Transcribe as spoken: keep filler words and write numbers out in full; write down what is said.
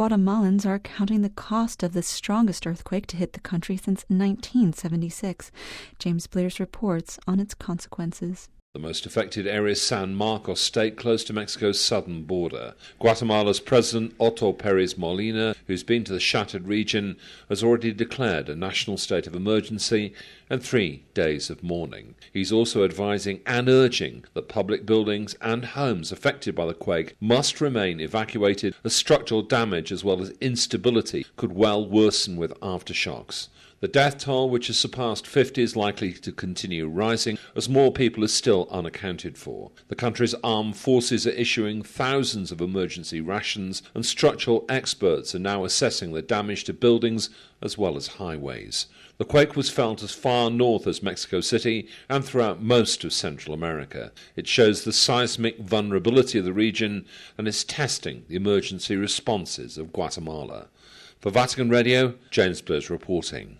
Guatemalans are counting the cost of the strongest earthquake to hit the country since nineteen seventy-six. James Blair's reports on its consequences. The most affected area is San Marcos State, close to Mexico's southern border. Guatemala's President Otto Pérez Molina, who's been to the shattered region, has already declared a national state of emergency and three days of mourning. He's also advising and urging that public buildings and homes affected by the quake must remain evacuated, as structural damage as well as instability could well worsen with aftershocks. The death toll, which has surpassed fifty, is likely to continue rising as more people are still unaccounted for. The country's armed forces are issuing thousands of emergency rations, and structural experts are now assessing the damage to buildings as well as highways. The quake was felt as far north as Mexico City and throughout most of Central America. It shows the seismic vulnerability of the region and is testing the emergency responses of Guatemala. For Vatican Radio, James Blair reporting.